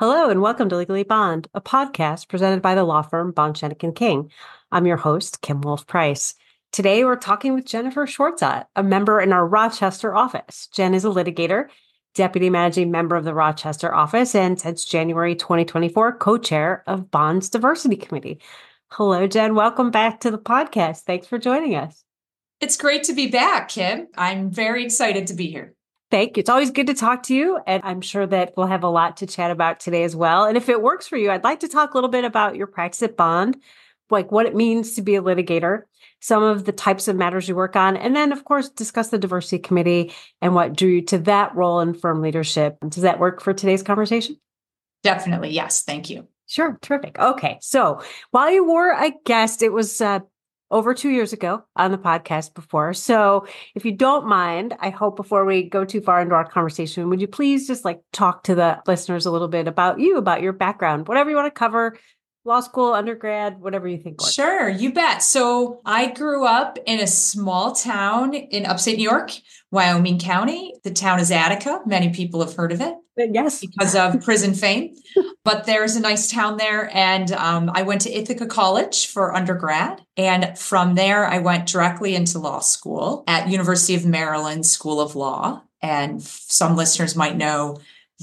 Hello and welcome to Legally Bond, a podcast presented by the law firm Bond Shennick King. I'm your host, Kim Wolf-Price. Today we're talking with Jennifer Schwartzat, a member in our Rochester office. Jen is a litigator, deputy managing member of the Rochester office, and since January 2024, co-chair of Bond's Diversity Committee. Hello, Jen. Welcome back to the podcast. Thanks for joining us. It's great to be back, Kim. I'm very excited to be here. Thank you. It's always good to talk to you. And I'm sure that we'll have a lot to chat about today as well. And if it works for you, I'd like to talk a little bit about your practice at Bond, like what it means to be a litigator, some of the types of matters you work on, and then, of course, discuss the diversity committee and what drew you to that role in firm leadership. Does that work for today's conversation? Definitely. Yes. Thank you. Sure. Terrific. Okay. So while you were a guest, it was over 2 years ago on the podcast before. So if you don't mind, I hope before we go too far into our conversation, would you please just talk to the listeners a little bit about you, about your background, whatever you want to cover, law school, undergrad, whatever you think works. Sure, you bet. So I grew up in a small town in upstate New York, Wyoming County. The town is Attica. Many people have heard of it. Yes. Because of prison fame. But there's a nice town there. And I went to Ithaca College for undergrad. And from there, I went directly into law school at University of Maryland School of Law. And some listeners might know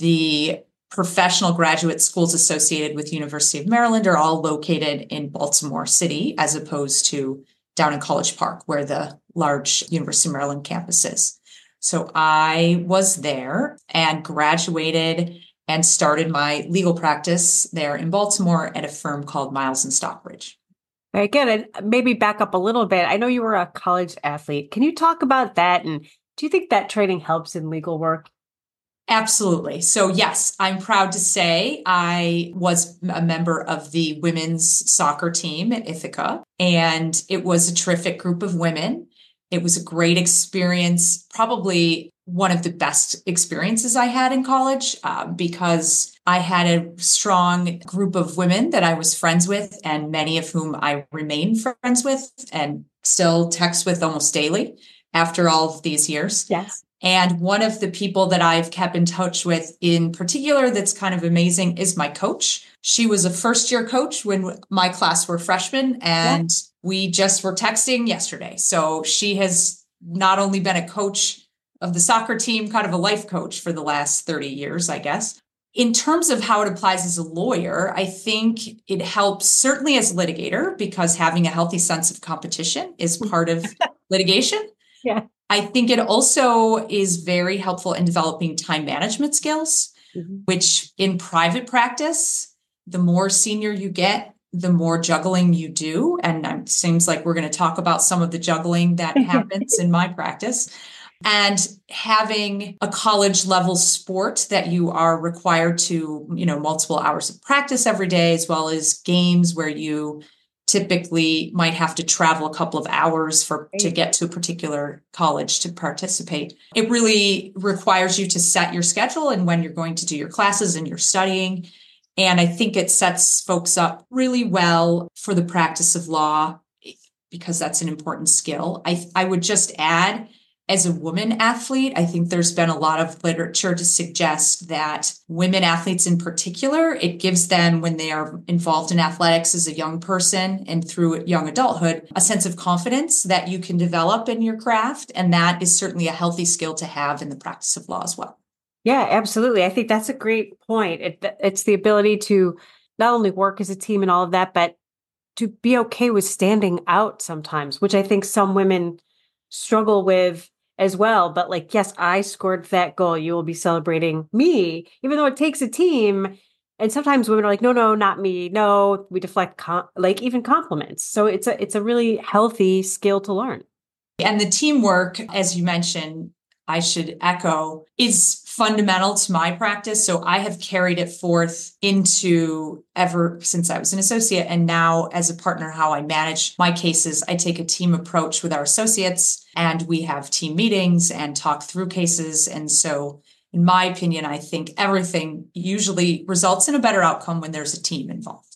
the professional graduate schools associated with University of Maryland are all located in Baltimore City, as opposed to down in College Park, where the large University of Maryland campus is. So I was there and graduated and started my legal practice there in Baltimore at a firm called Miles and Stockbridge. Very good. And maybe back up a little bit. I know you were a college athlete. Can you talk about that? And do you think that training helps in legal work? Absolutely. So yes, I'm proud to say I was a member of the women's soccer team at Ithaca, and it was a terrific group of women. It was a great experience, probably one of the best experiences I had in college because I had a strong group of women that I was friends with, and many of whom I remain friends with and still text with almost daily after all of these years. Yes. And one of the people that I've kept in touch with in particular that's kind of amazing is my coach. She was a first-year coach when my class were freshmen, and we just were texting yesterday. So she has not only been a coach of the soccer team, kind of a life coach for the last 30 years, I guess. In terms of how it applies as a lawyer, I think it helps certainly as a litigator because having a healthy sense of competition is part of litigation. Yeah. I think it also is very helpful in developing time management skills, which in private practice, the more senior you get, the more juggling you do. And it seems like we're going to talk about some of the juggling that happens in my practice. And having a college level sport that you are required to, multiple hours of practice every day, as well as games where you typically might have to travel a couple of hours to get to a particular college to participate. It really requires you to set your schedule and when you're going to do your classes and your studying. And I think it sets folks up really well for the practice of law because that's an important skill. I would just add, as a woman athlete, I think there's been a lot of literature to suggest that women athletes in particular, it gives them, when they are involved in athletics as a young person and through young adulthood, a sense of confidence that you can develop in your craft. And that is certainly a healthy skill to have in the practice of law as well. Yeah, absolutely. I think that's a great point. It's the ability to not only work as a team and all of that, but to be okay with standing out sometimes, which I think some women struggle with as well. But yes, I scored that goal. You will be celebrating me, even though it takes a team. And sometimes women are like, no, not me. No, we deflect even compliments. So it's a really healthy skill to learn. And the teamwork, as you mentioned, I should echo, is fundamental to my practice. So I have carried it forth into ever since I was an associate. And now as a partner, how I manage my cases, I take a team approach with our associates and we have team meetings and talk through cases. And so in my opinion, I think everything usually results in a better outcome when there's a team involved.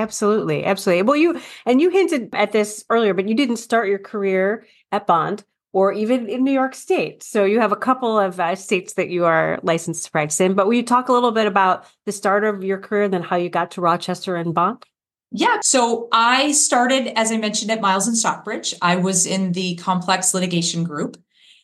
Absolutely. Absolutely. Well, you hinted at this earlier, but you didn't start your career at Bond. or even in New York State. So you have a couple of states that you are licensed to practice in. But will you talk a little bit about the start of your career and then how you got to Rochester and Bond? Yeah. So I started, as I mentioned, at Miles and Stockbridge. I was in the complex litigation group,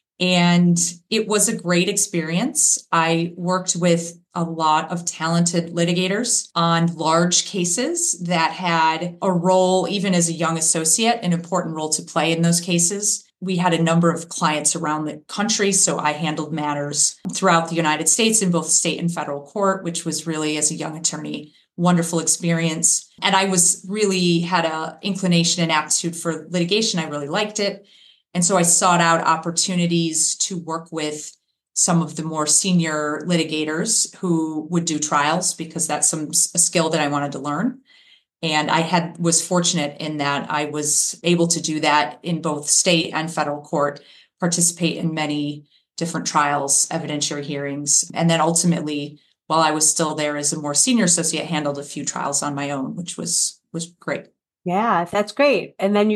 and it was a great experience. I worked with a lot of talented litigators on large cases that had a role, even as a young associate, an important role to play in those cases. We had a number of clients around the country, so I handled matters throughout the United States in both state and federal court, which was really, as a young attorney, wonderful experience. And I was really had a inclination and aptitude for litigation. I really liked it. And so I sought out opportunities to work with some of the more senior litigators who would do trials, because that's a skill that I wanted to learn. And was fortunate in that I was able to do that in both state and federal court, participate in many different trials, evidentiary hearings. And then ultimately, while I was still there as a more senior associate, handled a few trials on my own, which was great. Yeah, that's great. And then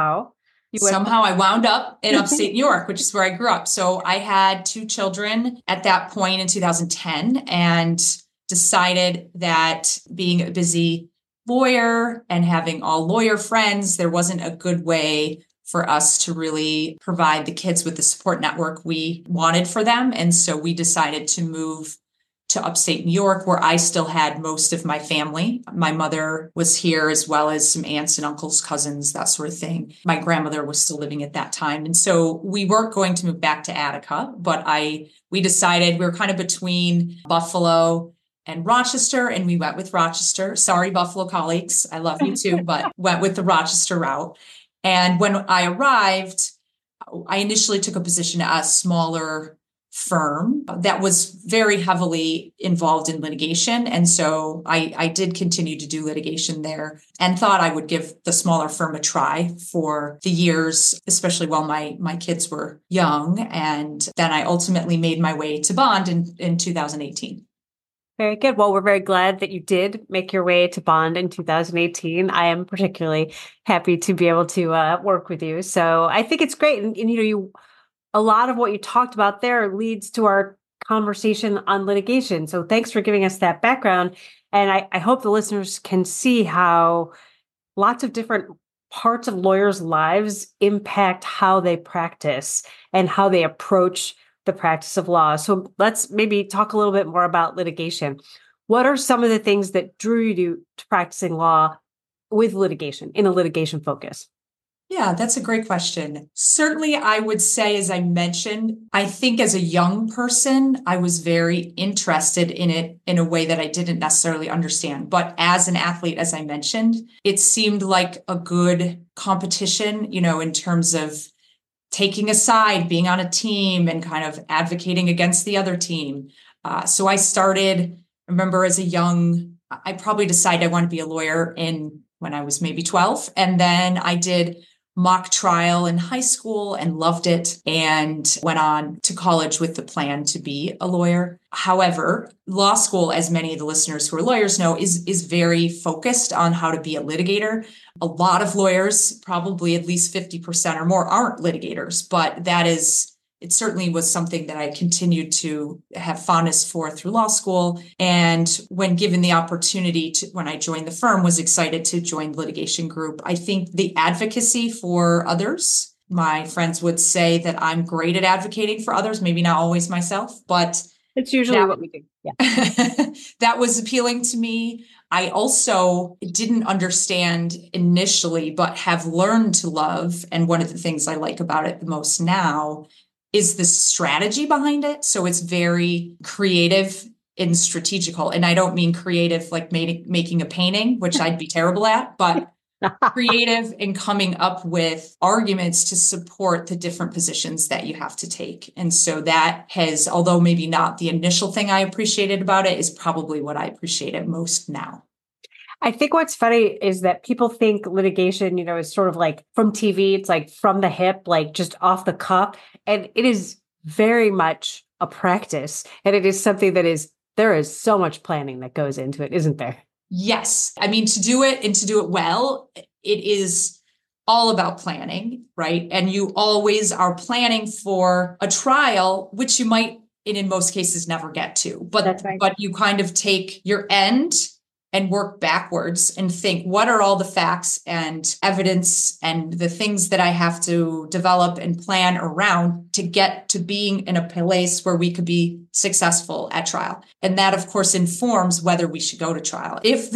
Somehow I wound up in upstate New York, which is where I grew up. So I had 2 children at that point in 2010, and decided that being a busy lawyer and having all lawyer friends, there wasn't a good way for us to really provide the kids with the support network we wanted for them. And so we decided to move to upstate New York, where I still had most of my family. My mother was here, as well as some aunts and uncles, cousins, that sort of thing. My grandmother was still living at that time. And so we weren't going to move back to Attica, but we decided we were kind of between Buffalo and Rochester, and we went with Rochester. Sorry, Buffalo colleagues, I love you too, but went with the Rochester route. And when I arrived, I initially took a position at a smaller firm that was very heavily involved in litigation. And so I did continue to do litigation there, and thought I would give the smaller firm a try for the years, especially while my kids were young. And then I ultimately made my way to Bond in 2018. Very good. Well, we're very glad that you did make your way to Bond in 2018. I am particularly happy to be able to work with you. So I think it's great. And a lot of what you talked about there leads to our conversation on litigation. So thanks for giving us that background. And I hope the listeners can see how lots of different parts of lawyers' lives impact how they practice and how they approach the practice of law. So let's maybe talk a little bit more about litigation. What are some of the things that drew you to practicing law with litigation, in a litigation focus? Yeah, that's a great question. Certainly, I would say, as I mentioned, I think as a young person, I was very interested in it in a way that I didn't necessarily understand. But as an athlete, as I mentioned, it seemed like a good competition, in terms of taking a side, being on a team, and kind of advocating against the other team. So I remember I probably decided I wanted to be a lawyer when I was maybe 12. And then I did mock trial in high school and loved it, and went on to college with the plan to be a lawyer. However, law school, as many of the listeners who are lawyers know, is very focused on how to be a litigator. A lot of lawyers, probably at least 50% or more, aren't litigators, but it certainly was something that I continued to have fondness for through law school. And when given the opportunity when I joined the firm, was excited to join the litigation group. I think the advocacy for others, my friends would say that I'm great at advocating for others, maybe not always myself, but it's usually what we do. Yeah. That was appealing to me. I also didn't understand initially, but have learned to love. And one of the things I like about it the most now is the strategy behind it. So it's very creative and strategical. And I don't mean creative like making a painting, which I'd be terrible at, but creative in coming up with arguments to support the different positions that you have to take. And so that has, although maybe not the initial thing I appreciated about it, is probably what I appreciate it most now. I think what's funny is that people think litigation, is sort of like from TV. It's like from the hip, like just off the cuff. And it is very much a practice. And it is something there is so much planning that goes into it, isn't there? Yes. I mean, to do it and to do it well, it is all about planning, right? And you always are planning for a trial, which you might, and in most cases, never get to. That's right. But you kind of take your end and work backwards and think, what are all the facts and evidence and the things that I have to develop and plan around to get to being in a place where we could be successful at trial? And that, of course, informs whether we should go to trial. If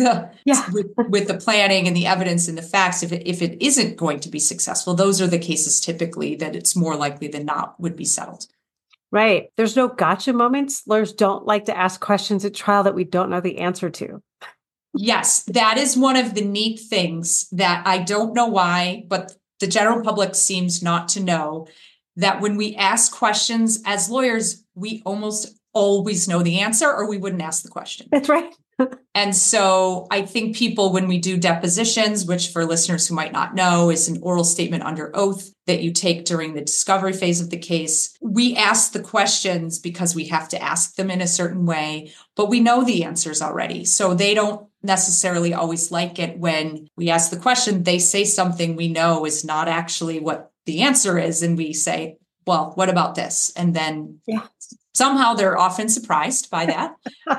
with the planning and the evidence and the facts, if it isn't going to be successful, those are the cases typically that it's more likely than not would be settled. Right. There's no gotcha moments. Lawyers don't like to ask questions at trial that we don't know the answer to. Yes, that is one of the neat things that I don't know why, but the general public seems not to know, that when we ask questions as lawyers, we almost always know the answer or we wouldn't ask the question. That's right. And so I think people, when we do depositions, which for listeners who might not know is an oral statement under oath that you take during the discovery phase of the case, we ask the questions because we have to ask them in a certain way, but we know the answers already. So they don't necessarily always like it when we ask the question, they say something we know is not actually what the answer is. And we say, well, what about this? And then somehow they're often surprised by that.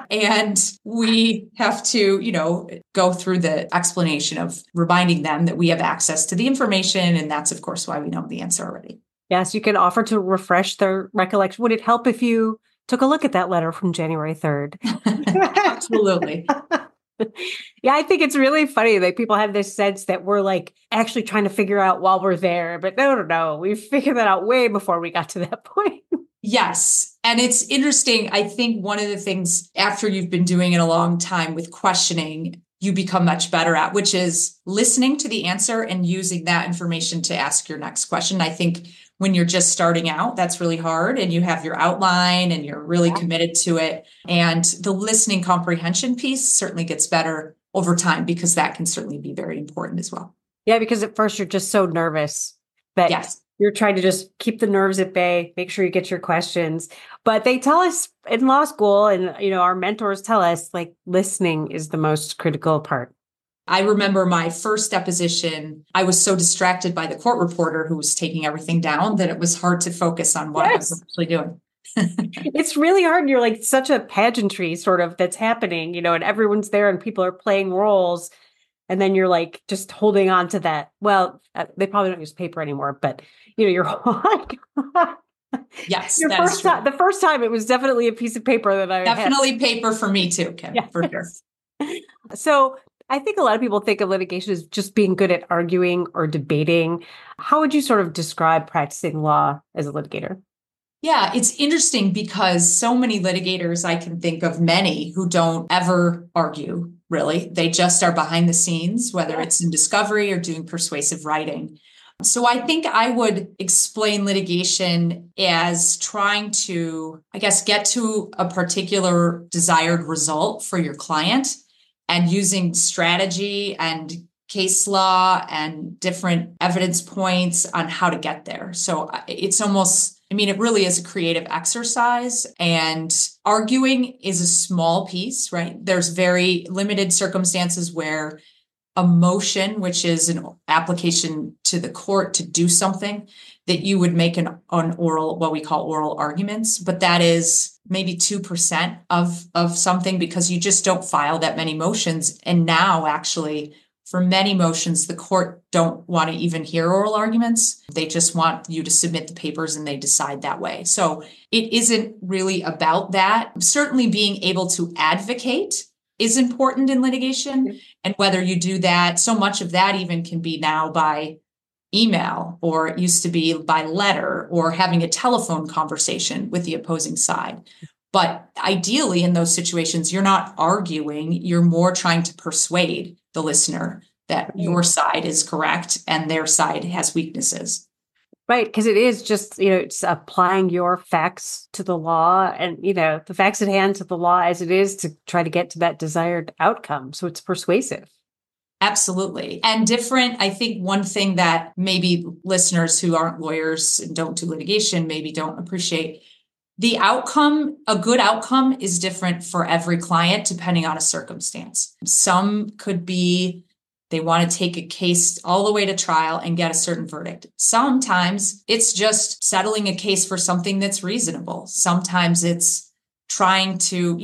And we have to, go through the explanation of reminding them that we have access to the information. And that's, of course, why we know the answer already. Yes, you can offer to refresh their recollection. Would it help if you took a look at that letter from January 3rd? Absolutely. Yeah, I think it's really funny that people have this sense that we're like actually trying to figure out while we're there. But no. We figured that out way before we got to that point. Yes. And it's interesting. I think one of the things after you've been doing it a long time with questioning, you become much better at, which is listening to the answer and using that information to ask your next question. I think when you're just starting out, that's really hard and you have your outline and you're really committed to it. And the listening comprehension piece certainly gets better over time because that can certainly be very important as well. Yeah, because at first you're just so nervous that you're trying to just keep the nerves at bay, make sure you get your questions. But they tell us in law school and, our mentors tell us like listening is the most critical part. I remember my first deposition, I was so distracted by the court reporter who was taking everything down that it was hard to focus on what I was actually doing. It's really hard. You're like such a pageantry sort of that's happening, and everyone's there and people are playing roles. And then you're like just holding on to that. Well, they probably don't use paper anymore, but you're like, yes, the first time it was definitely a piece of paper that I definitely paper for me too, Kim, for sure. So I think a lot of people think of litigation as just being good at arguing or debating. How would you sort of describe practicing law as a litigator? Yeah, it's interesting because so many litigators, I can think of many who don't ever argue, really. They just are behind the scenes, whether it's in discovery or doing persuasive writing. So I think I would explain litigation as trying to, get to a particular desired result for your client and using strategy and case law and different evidence points on how to get there. So it's almost, it really is a creative exercise, and arguing is a small piece, right? There's very limited circumstances where a motion, which is an application to the court to do something, that you would make an oral, what we call oral arguments, but that is maybe 2% of something because you just don't file that many motions. And now actually for many motions, the court don't want to even hear oral arguments. They just want you to submit the papers and they decide that way. So it isn't really about that. Certainly being able to advocate is important in litigation. And whether you do that, so much of that even can be now by email, or it used to be by letter, or having a telephone conversation with the opposing side. But ideally in those situations, you're not arguing, you're more trying to persuade the listener that your side is correct and their side has weaknesses. Right, because it is just, it's applying your facts to the law and, the facts at hand to the law as it is to try to get to that desired outcome. So it's persuasive. Absolutely. And different, I think one thing that maybe listeners who aren't lawyers and don't do litigation maybe don't appreciate, the outcome, a good outcome is different for every client depending on a circumstance. Some could be They want to take a case all the way to trial and get a certain verdict. Sometimes it's just settling a case for something that's reasonable. Sometimes it's trying to,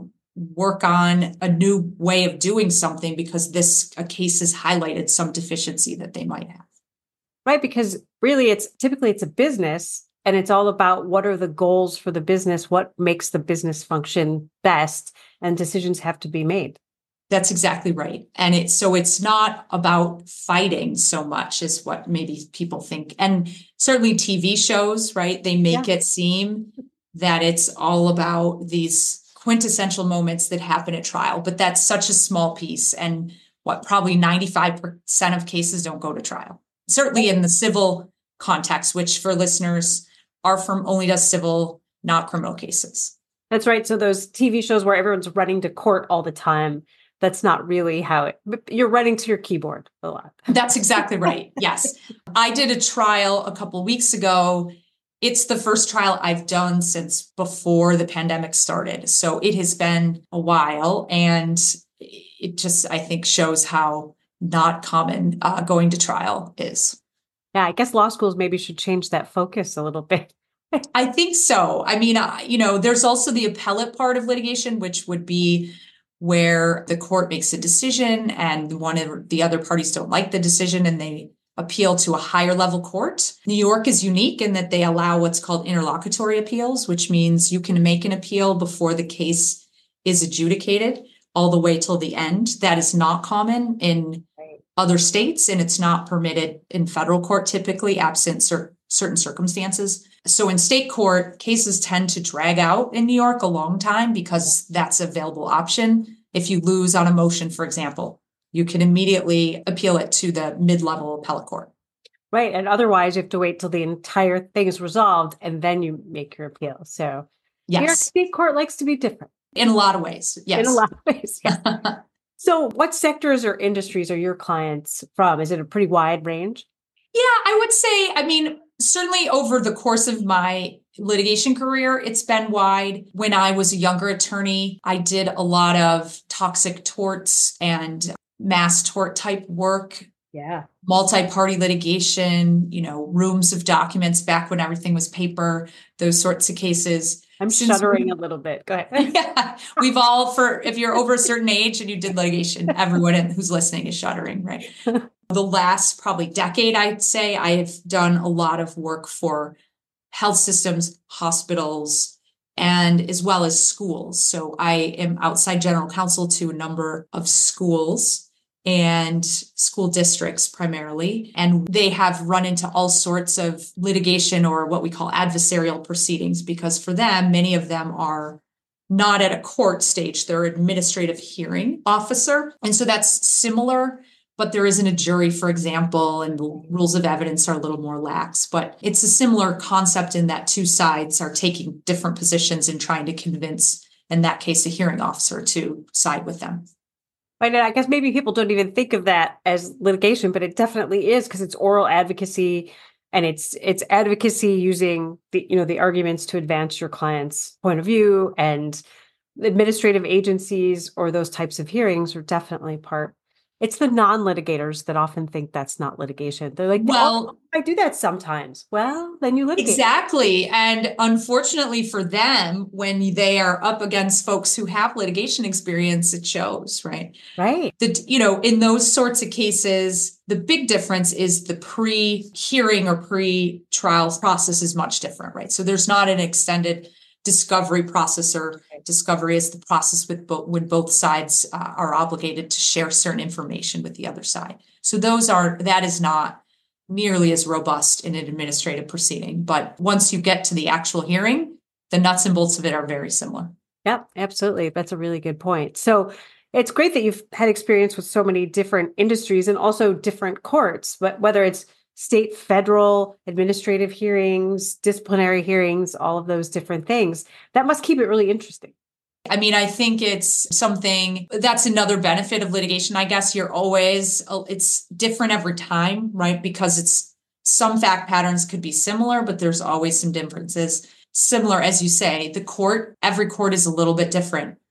work on a new way of doing something because a case has highlighted some deficiency that they might have. Right, because really it's a business, and it's all about what are the goals for the business, what makes the business function best, and decisions have to be made. That's exactly right. And it's not about fighting so much as what maybe people think. And certainly TV shows, right? They make it seem that it's all about these quintessential moments that happen at trial, but that's such a small piece. And probably 95% of cases don't go to trial. Certainly in the civil context, which for listeners, our firm only does civil, not criminal cases. That's right. So those TV shows where everyone's running to court all the time, that's not really you're running to your keyboard a lot. That's exactly right. Yes. I did a trial a couple of weeks ago. It's the first trial I've done since before the pandemic started. So it has been a while, and it just, I think, shows how not common going to trial is. Yeah, I guess law schools maybe should change that focus a little bit. I think so. I mean, there's also the appellate part of litigation, which would be where the court makes a decision and one of the other parties don't like the decision and they appeal to a higher level court. New York is unique in that they allow what's called interlocutory appeals, which means you can make an appeal before the case is adjudicated all the way till the end. That is not common in other states, and it's not permitted in federal court, typically absent certain circumstances. So in state court, cases tend to drag out in New York a long time because that's an available option. If you lose on a motion, for example, you can immediately appeal it to the mid-level appellate court. Right. And otherwise, you have to wait till the entire thing is resolved and then you make your appeal. So New York State Court likes to be different. In a lot of ways. Yes. In a lot of ways. Yeah. So what sectors or industries are your clients from? Is it a pretty wide range? Yeah, I would say, certainly over the course of my litigation career, it's been wide. When I was a younger attorney, I did a lot of toxic torts and mass tort type work. Yeah. Multi-party litigation, rooms of documents back when everything was paper, those sorts of cases. I'm shuddering a little bit. Go ahead. Yeah, we've all, if you're over a certain age and you did litigation, everyone who's listening is shuddering, right? The last probably decade, I'd say I have done a lot of work for health systems, hospitals, and as well as schools. So I am outside general counsel to a number of schools and school districts primarily. And they have run into all sorts of litigation or what we call adversarial proceedings, because for them, many of them are not at a court stage. They're administrative hearing officer. And so that's similar, but there isn't a jury, for example, and the rules of evidence are a little more lax. But it's a similar concept in that two sides are taking different positions and trying to convince, in that case, a hearing officer to side with them. Right. And I guess maybe people don't even think of that as litigation, but it definitely is, because it's oral advocacy, and it's advocacy using the arguments to advance your client's point of view. And administrative agencies or those types of hearings are definitely part. It's the non-litigators that often think that's not litigation. They're like, well, I do that sometimes. Well, then you litigate. Exactly. And unfortunately for them, when they are up against folks who have litigation experience, it shows, right? Right. In those sorts of cases, the big difference is the pre-hearing or pre-trial process is much different, right? So there's not an extended discovery process, or discovery is the process when both sides are obligated to share certain information with the other side. So that is not nearly as robust in an administrative proceeding. But once you get to the actual hearing, the nuts and bolts of it are very similar. Yep, absolutely. That's a really good point. So it's great that you've had experience with so many different industries and also different courts, but whether it's state, federal, administrative hearings, disciplinary hearings, all of those different things. That must keep it really interesting. I think it's something that's another benefit of litigation. I guess it's different every time, right? Because some fact patterns could be similar, but there's always some differences. Similar, as you say, every court is a little bit different.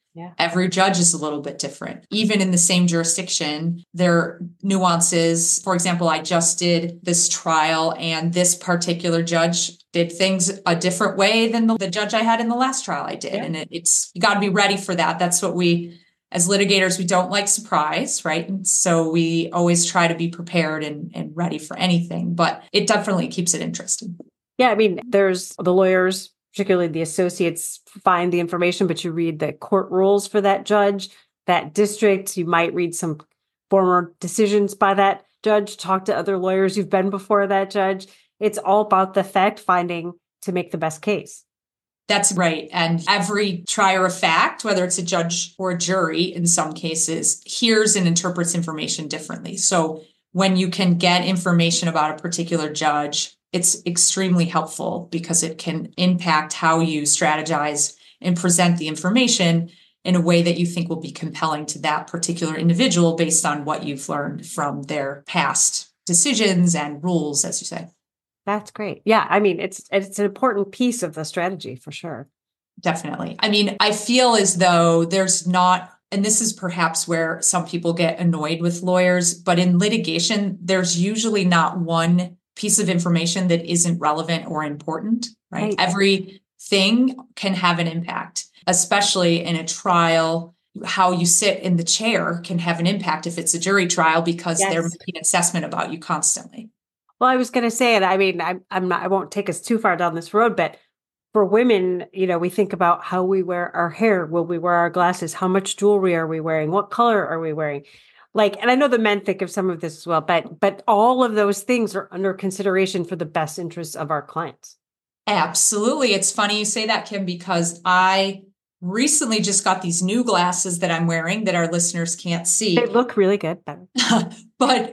Yeah. Every judge is a little bit different. Even in the same jurisdiction, there are nuances. For example, I just did this trial and this particular judge did things a different way than the judge I had in the last trial I did. Yeah. And it's, you got to be ready for that. That's what we, as litigators, we don't like surprise, right? And so we always try to be prepared and ready for anything, but it definitely keeps it interesting. Yeah. I mean, there's the lawyers, particularly the associates, find the information, but you read the court rules for that judge, that district. You might read some former decisions by that judge, talk to other lawyers who've been before that judge. It's all about the fact finding to make the best case. That's right. And every trier of fact, whether it's a judge or a jury in some cases, hears and interprets information differently. So when you can get information about a particular judge, it's extremely helpful because it can impact how you strategize and present the information in a way that you think will be compelling to that particular individual based on what you've learned from their past decisions and rules, as you say. That's great. Yeah. I mean, it's an important piece of the strategy for sure. Definitely. I mean, I feel as though there's not, and this is perhaps where some people get annoyed with lawyers, but in litigation, there's usually not one piece of information that isn't relevant or important, right? Everything can have an impact, especially in a trial. How you sit in the chair can have an impact if it's a jury trial because they're making an assessment about you constantly. Well, I was going to say it. I mean, I'm not, I won't take us too far down this road, but for women, we think about how we wear our hair. Will we wear our glasses? How much jewelry are we wearing? What color are we wearing? And I know the men think of some of this as well, but all of those things are under consideration for the best interests of our clients. Absolutely. It's funny you say that, Kim, because I recently just got these new glasses that I'm wearing that our listeners can't see. They look really good. But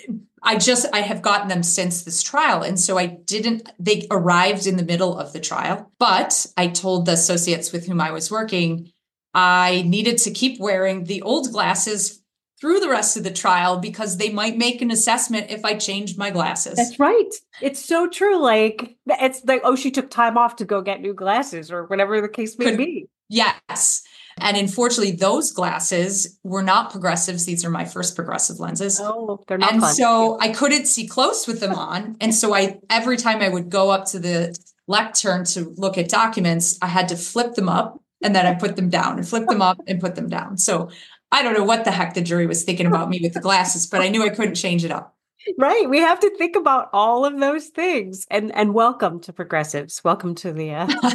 I have gotten them since this trial. And so they arrived in the middle of the trial, but I told the associates with whom I was working, I needed to keep wearing the old glasses through the rest of the trial because they might make an assessment if I changed my glasses. That's right. It's so true. It's like, oh, she took time off to go get new glasses or whatever the case may be. Yes. And unfortunately, those glasses were not progressives. These are my first progressive lenses. Oh, they're not fun. fun. So I couldn't see close with them on. And so every time I would go up to the lectern to look at documents, I had to flip them up and then I put them down and flip them up and put them down. So I don't know what the heck the jury was thinking about me with the glasses, but I knew I couldn't change it up. Right. We have to think about all of those things. And welcome to progressives. Welcome to the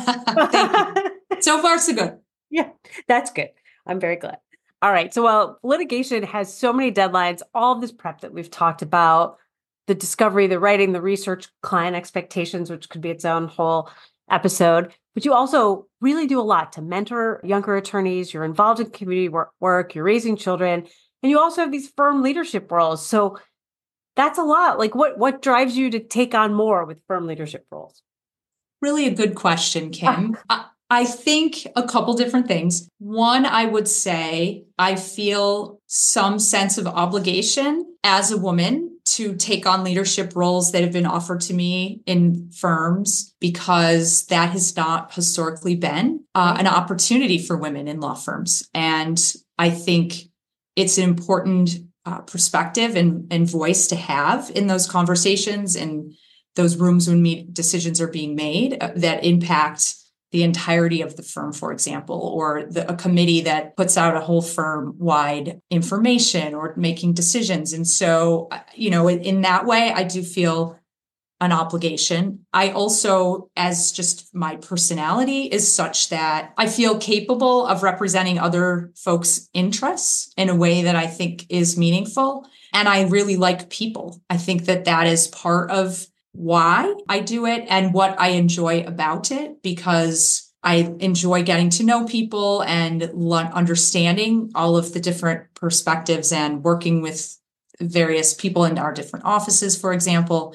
Thank you. So far, so good. Yeah, that's good. I'm very glad. All right. So, litigation has so many deadlines, all of this prep that we've talked about, the discovery, the writing, the research, client expectations, which could be its own whole episode. But you also really do a lot to mentor younger attorneys. You're involved in community work, you're raising children, and you also have these firm leadership roles. So that's a lot. What drives you to take on more with firm leadership roles? Really a good question, Kim. I think a couple different things. One, I would say I feel some sense of obligation as a woman to take on leadership roles that have been offered to me in firms because that has not historically been an opportunity for women in law firms. And I think it's an important perspective and voice to have in those conversations and those rooms when decisions are being made that impact the entirety of the firm, for example, or a committee that puts out a whole firm-wide information or making decisions. And so, in that way, I do feel an obligation. I also, as just my personality is such that I feel capable of representing other folks' interests in a way that I think is meaningful. And I really like people. I think that is part of why I do it and what I enjoy about it, because I enjoy getting to know people and understanding all of the different perspectives and working with various people in our different offices, for example,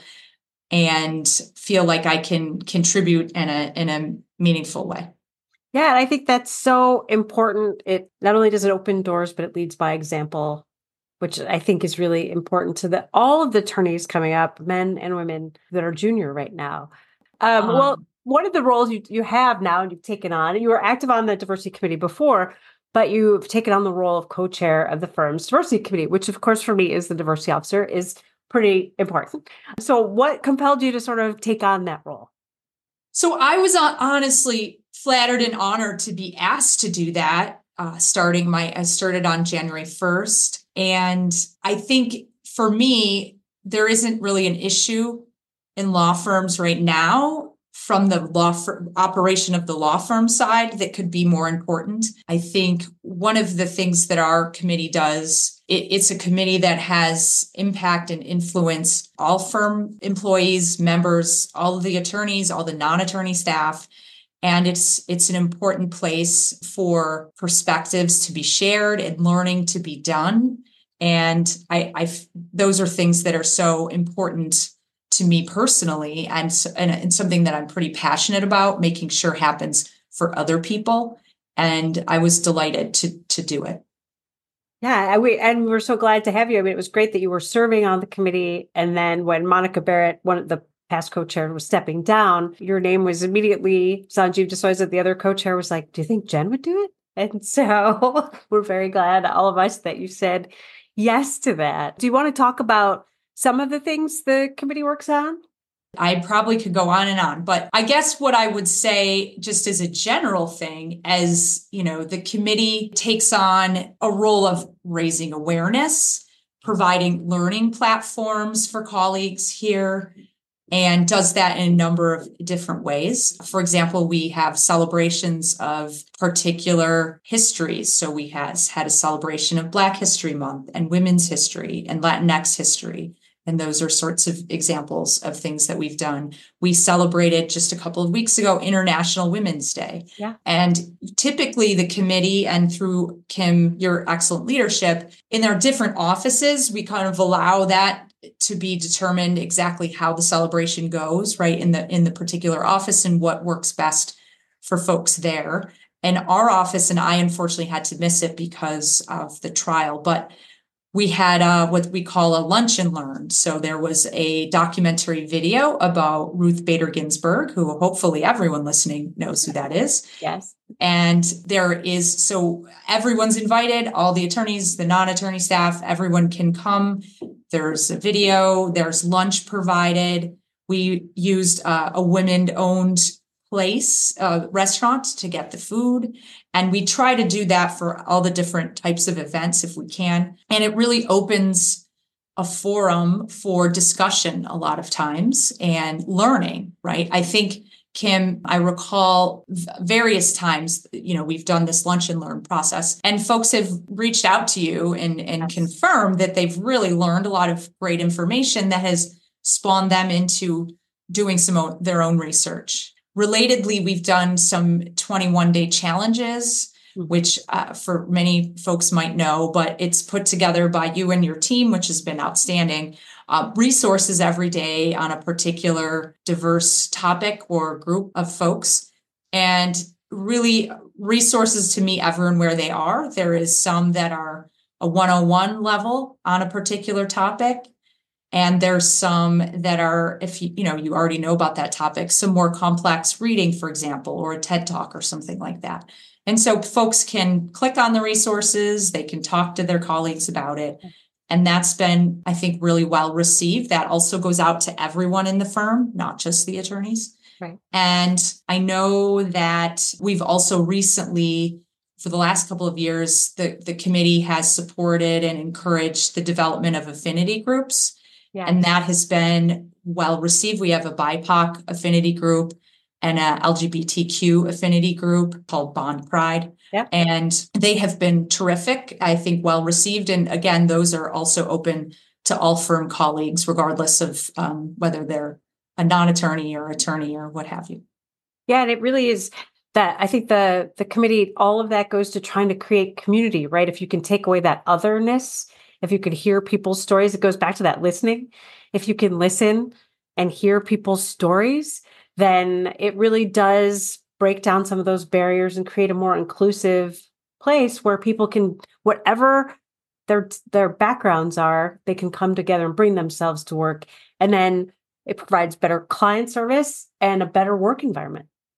and feel like I can contribute in a meaningful way. Yeah, and I think that's so important. It not only does it open doors, but it leads by example, which I think is really important to all of the attorneys coming up, men and women that are junior right now. Well, one of the roles you have now and you've taken on, and you were active on the diversity committee before. but you've taken on the role of co-chair of the firm's diversity committee, which of course for me is the diversity officer, is pretty important. So what compelled you to sort of take on that role? So I was honestly flattered and honored to be asked to do that. I started on January 1st. And I think for me, there isn't really an issue in law firms right now from the operation of the law firm side that could be more important. I think one of the things that our committee does, it's a committee that has impact and influence all firm employees, members, all of the attorneys, all the non-attorney staff. And it's an important place for perspectives to be shared and learning to be done. And those are things that are so important to me personally, and something that I'm pretty passionate about, making sure happens for other people. And I was delighted to do it. Yeah, we're so glad to have you. I mean, it was great that you were serving on the committee. And then when Monica Barrett, one of the past co-chair, was stepping down, your name was immediately, Sanjeev D'Souza, the other co-chair, was like, do you think Jen would do it? And so we're very glad, all of us, that you said yes to that. Do you want to talk about some of the things the committee works on? I probably could go on and on, but I guess what I would say just as a general thing, as you know, the committee takes on a role of raising awareness, providing learning platforms for colleagues here, and does that in a number of different ways. For example, we have celebrations of particular histories. So we had a celebration of Black History Month and Women's History and Latinx history. And those are sorts of examples of things that we've done. We celebrated just a couple of weeks ago International Women's Day. Yeah. And typically the committee, and through Kim, your excellent leadership, in our different offices, we kind of allow that to be determined exactly how the celebration goes, right, in the particular office and what works best for folks there. And our office, and I unfortunately had to miss it because of the trial, but we had what we call a lunch and learn. So there was a documentary video about Ruth Bader Ginsburg, who hopefully everyone listening knows who that is. Yes. And so everyone's invited, all the attorneys, the non-attorney staff, everyone can come. There's a video, there's lunch provided. We used a women-owned restaurant to get the food. And we try to do that for all the different types of events if we can. And it really opens a forum for discussion a lot of times and learning, right? I think, Kim, I recall various times, we've done this lunch and learn process, and folks have reached out to you and confirmed that they've really learned a lot of great information that has spawned them into doing their own research. Relatedly, we've done some 21-day challenges, which for many folks might know, but it's put together by you and your team, which has been outstanding. Resources every day on a particular diverse topic or group of folks, and really resources to meet everyone where they are. There is some that are a 101 level on a particular topic. And there's some that are, if you already know about that topic, some more complex reading, for example, or a TED Talk or something like that. And so folks can click on the resources, they can talk to their colleagues about it. And that's been, I think, really well received. That also goes out to everyone in the firm, not just the attorneys. Right. And I know that we've also recently, for the last couple of years, the committee has supported and encouraged the development of affinity groups. Yeah. And that has been well received. We have a BIPOC affinity group and a LGBTQ affinity group called Bond Pride. Yep. And they have been terrific, I think, well received. And again, those are also open to all firm colleagues, regardless of whether they're a non-attorney or attorney or what have you. Yeah, and it really is that I think the committee, all of that goes to trying to create community, right? If you can take away that otherness, if you could hear people's stories, it goes back to that listening. If you can listen and hear people's stories, then it really does break down some of those barriers and create a more inclusive place where people can, whatever their backgrounds are, they can come together and bring themselves to work. And then it provides better client service and a better work environment.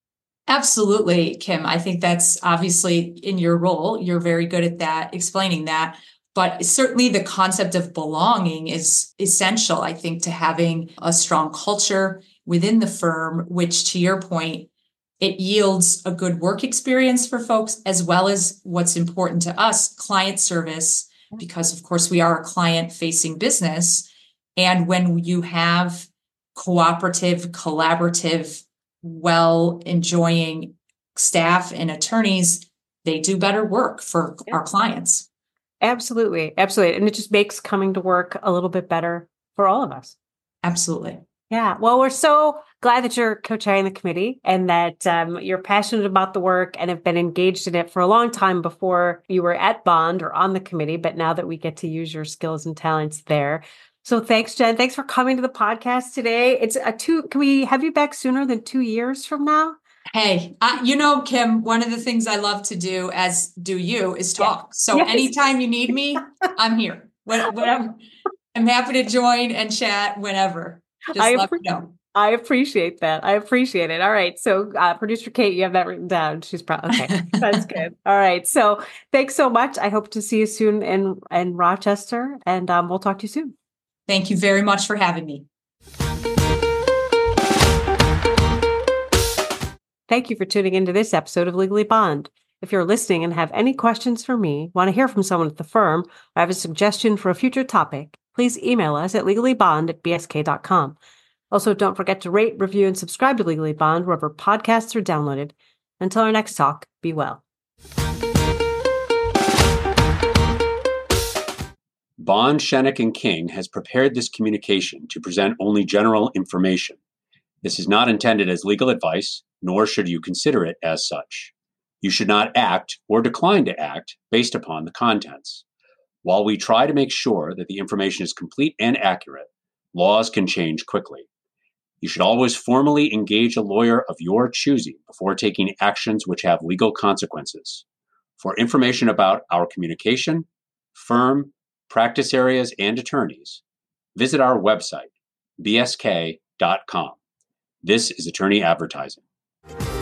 Absolutely, Kim. I think that's obviously in your role. You're very good at that, explaining that. But certainly the concept of belonging is essential, I think, to having a strong culture within the firm, which to your point, it yields a good work experience for folks, as well as what's important to us, client service, because of course we are a client facing business. And when you have cooperative, collaborative, well enjoying staff and attorneys, they do better work for our clients. Absolutely. Absolutely. And it just makes coming to work a little bit better for all of us. Absolutely. Yeah. Well, we're so glad that you're co-chairing the committee and that you're passionate about the work and have been engaged in it for a long time before you were at Bond or on the committee. But now that we get to use your skills and talents there. So thanks, Jen. Thanks for coming to the podcast today. Can we have you back sooner than 2 years from now? Hey, Kim, one of the things I love to do, as do you, is talk. Yes. So Yes. anytime you need me, I'm here. Whatever. I'm happy to join and chat whenever. Just let me know. I appreciate that. I appreciate it. All right. So producer Kate, you have that written down. She's probably okay. That's good. All right. So thanks so much. I hope to see you soon in Rochester, and we'll talk to you soon. Thank you very much for having me. Thank you for tuning into this episode of Legally Bond. If you're listening and have any questions for me, want to hear from someone at the firm, or have a suggestion for a future topic, please email us at legallybond@bsk.com. Also, don't forget to rate, review, and subscribe to Legally Bond wherever podcasts are downloaded. Until our next talk, be well. Bond, Shenik & King has prepared this communication to present only general information. This is not intended as legal advice, nor should you consider it as such. You should not act or decline to act based upon the contents. While we try to make sure that the information is complete and accurate, laws can change quickly. You should always formally engage a lawyer of your choosing before taking actions which have legal consequences. For information about our communication, firm, practice areas, and attorneys, visit our website, bsk.com. This is attorney advertising.